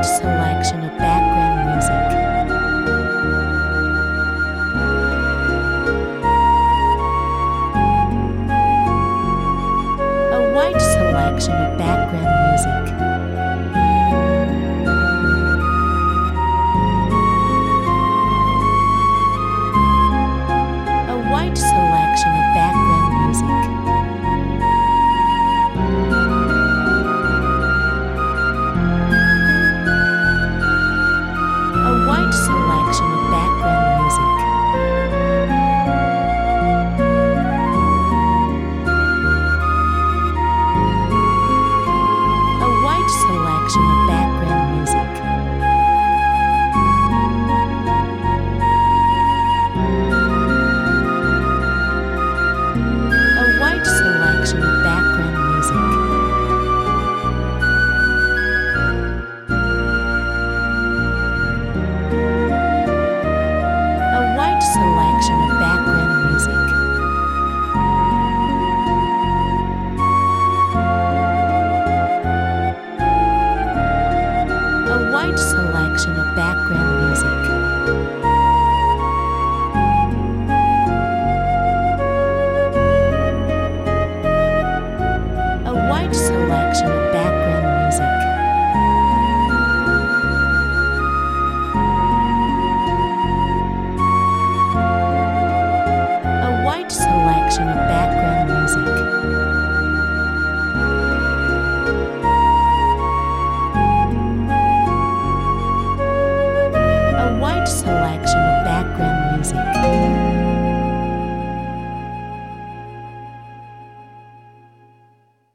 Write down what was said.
selection of background music. A wide selection of background music. A wide selection of background music. A wide selection of background music. A wide selection of background music. A wide selection of background music. A wide selection of background music. A wide selection of background